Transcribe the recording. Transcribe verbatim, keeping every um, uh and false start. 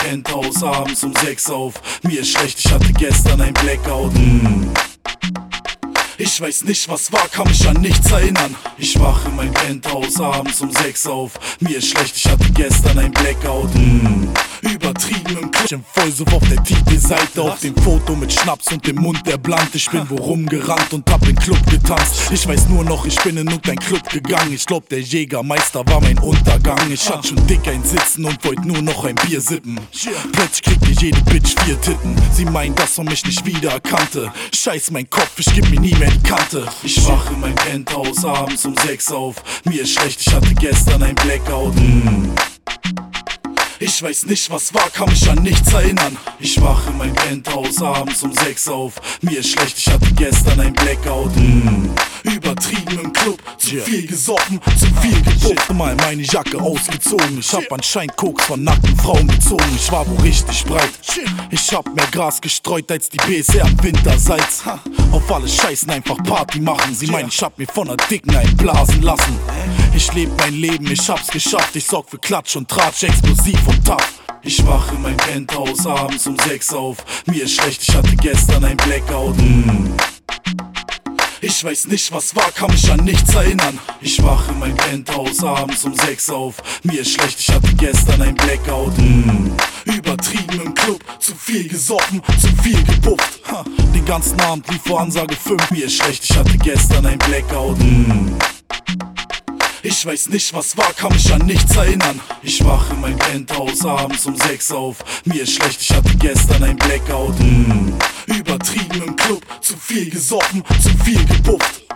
Penthouse abends um sechs auf. Mir ist schlecht, ich hatte gestern ein Blackout. mm. Ich weiß nicht, was war, kann mich an nichts erinnern. Ich wache in mein Penthouse abends um sechs auf. Mir ist schlecht, ich hatte gestern ein Blackout. mm. Übertrieben im Club, voll so auf der Titelseite. Auf dem Foto mit Schnaps und dem Mund der Blunt. Ich bin wo rumgerannt und hab im Club getanzt. Ich weiß nur noch, ich bin in irgendein Club gegangen. Ich glaub, der Jägermeister war mein Untergang. Ich hatte schon dick ein Sitzen und wollte nur noch ein Bier sippen. Plötzlich kriegte jede Bitch vier Titten. Sie meinen, dass man mich nicht wiedererkannte. Scheiß mein Kopf, ich geb mir nie mehr die Kante. Ich wache in mein Penthouse abends um sechs auf. Mir ist schlecht, ich hatte gestern ein Blackout. mm. Ich weiß nicht, was war, kann mich an nichts erinnern. Ich wache in mein Penthouse abends um sechs auf. Mir ist schlecht, ich hatte gestern ein Blackout. mm. Übertrieben im Club, zu yeah. viel gesoffen, zu viel gepuppt. Mal meine Jacke ausgezogen. Ich hab anscheinend Koks von nackten Frauen gezogen. Ich war wo richtig breit. Ich hab mehr Gras gestreut als die B S R im Wintersalz. Auf alle Scheißen einfach Party machen. Sie meinen, ich hab mir von der Dicken einblasen lassen. Ich leb mein Leben, ich hab's geschafft. Ich sorg für Klatsch und Tratsch, explosiv und tough. Ich wache in mein Penthouse abends um sechs auf. Mir ist schlecht, ich hatte gestern ein Blackout. mm. Ich weiß nicht, was war, kann mich an nichts erinnern. Ich wache in mein Penthouse abends um sechs auf. Mir ist schlecht, ich hatte gestern ein Blackout. mm. Übertrieben im Club, zu viel gesoffen, zu viel gepufft. Ha, den ganzen Abend lief vor Ansage fünf. Mir ist schlecht, ich hatte gestern ein Blackout. mm. Ich weiß nicht, was war, kann mich an nichts erinnern. Ich wache in mein Penthouse abends um sechs auf. Mir ist schlecht, ich hatte gestern ein Blackout. mm. Übertrieben im Club, zu viel gesoffen, zu viel gepufft.